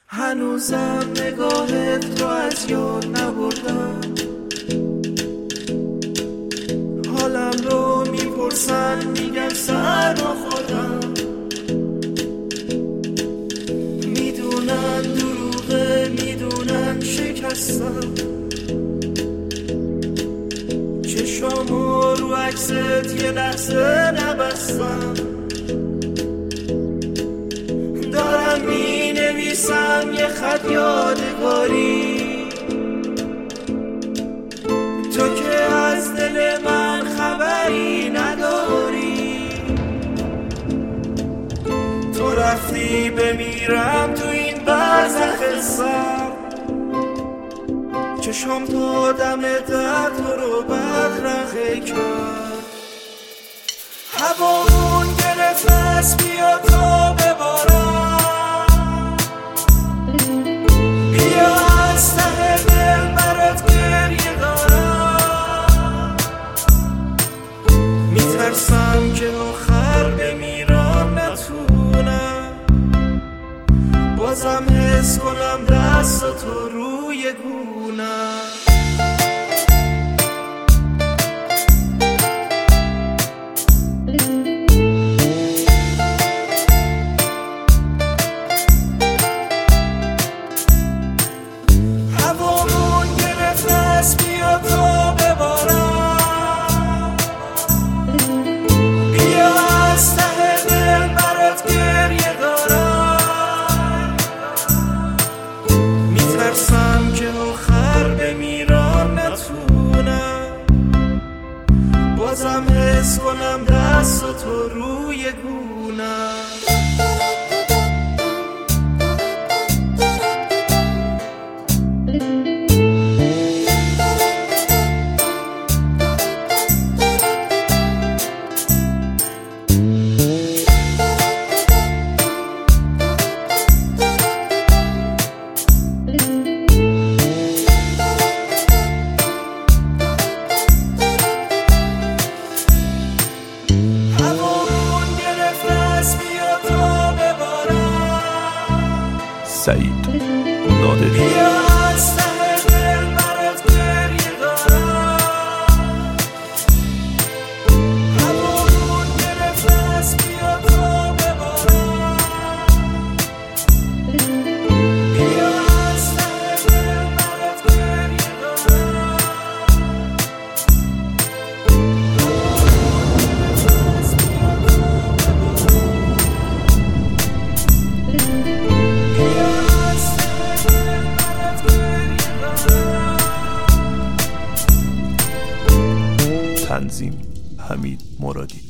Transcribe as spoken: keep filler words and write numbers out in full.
هنوزم نگاهت رو از یاد نبردم، حالم رو میپرسن میگم سر نخوردم، میدونن دروغه میدونن شکستم، چشامو رو عکست یه لحظه نبستم، دارم می نویسم یه خط یادگاری، تو که از دل من خبری نداری، تو رفتی بمیرم تو این برزخ سر، چشم تا دم در تو رو بدرقه کرد، هوامون گرفت از بیا تا ببارم، بیا از ته دل برات گریه دارم، میترسم که آخر بمیرم نتونم بازم حس کنم دست تو روی گونم. بازم حس کنم دست تو روی گونم. سعید نادری. تنظیم حمید مرادی.